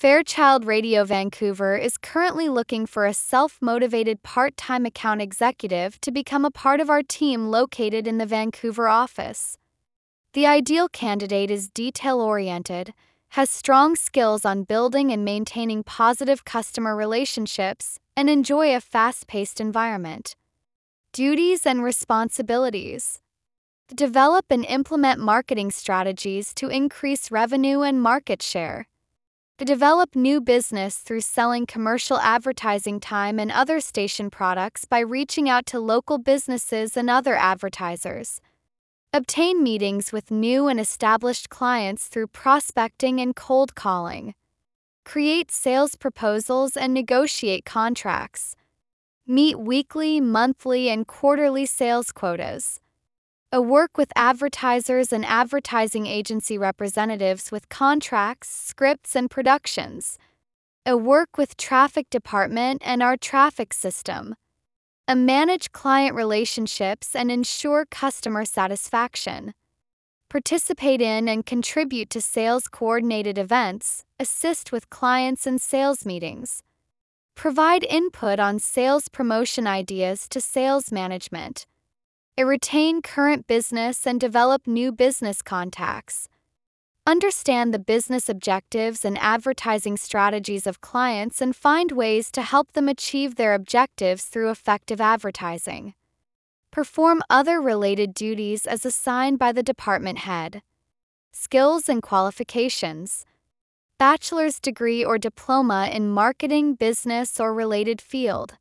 Fairchild Radio Vancouver is currently looking for a self-motivated part-time account executive to become a part of our team located in the Vancouver office. The ideal candidate is detail-oriented, has strong skills on building and maintaining positive customer relationships, and enjoy a fast-paced environment. Duties and responsibilities. Develop and implement marketing strategies to increase revenue and market share. Develop new business through selling commercial advertising time and other station products by reaching out to local businesses and other advertisers. Obtain meetings with new and established clients through prospecting and cold calling. Create sales proposals and negotiate contracts. Meet weekly, monthly, and quarterly sales quotas. Work with advertisers and advertising agency representatives with contracts, scripts, and productions. Work with traffic department and our traffic system. Manage client relationships and ensure customer satisfaction. Participate in and contribute to sales-coordinated events, assist with clients and sales meetings. Provide input on sales promotion ideas to sales management. Retain current business and develop new business contacts. Understand the business objectives and advertising strategies of clients and find ways to help them achieve their objectives through effective advertising. Perform other related duties as assigned by the department head. Skills and qualifications. Bachelor's degree or diploma in marketing, business, or related field.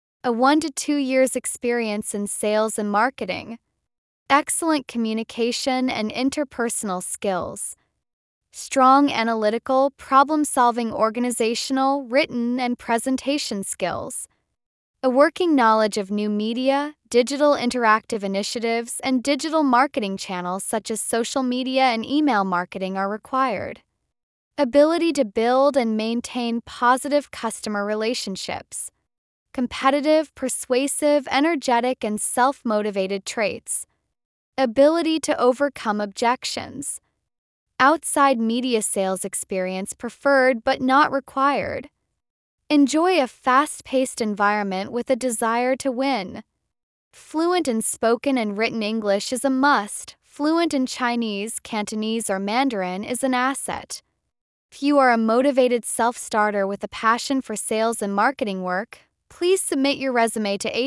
1 to 2 years experience in sales and marketing. Excellent communication and interpersonal skills. Strong analytical, problem-solving organizational, written, and presentation skills. A working knowledge of new media, digital interactive initiatives, and digital marketing channels such as social media and email marketing are required. Ability to build and maintain positive customer relationships. Competitive, persuasive, energetic, and self-motivated traits. Ability to overcome objections. Outside media sales experience preferred but not required. Enjoy a fast-paced environment with a desire to win. Fluent in spoken and written English is a must. Fluent in Chinese, Cantonese, or Mandarin is an asset. If you are a motivated self-starter with a passion for sales and marketing work, please submit your resume to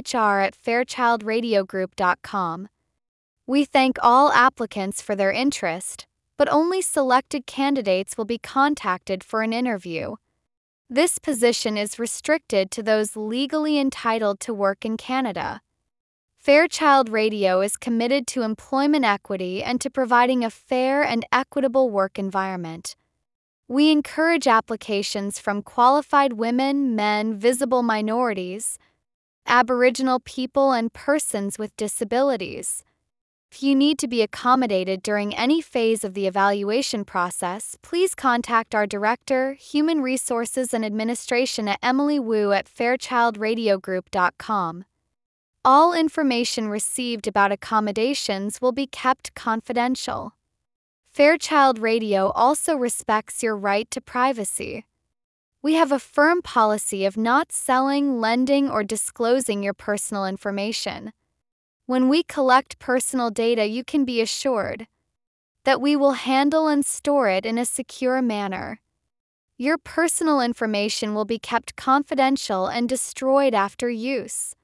hr@fairchildradiogroup.com. We thank all applicants for their interest, but only selected candidates will be contacted for an interview. This position is restricted to those legally entitled to work in Canada. Fairchild Radio is committed to employment equity and to providing a fair and equitable work environment. We encourage applications from qualified women, men, visible minorities, Aboriginal people, and persons with disabilities. If you need to be accommodated during any phase of the evaluation process, please contact our Director, Human Resources and Administration at Emily Wu at fairchildradiogroup.com. All information received about accommodations will be kept confidential. Fairchild Radio also respects your right to privacy. We have a firm policy of not selling, lending, or disclosing your personal information. When we collect personal data, you can be assured that we will handle and store it in a secure manner. Your personal information will be kept confidential and destroyed after use.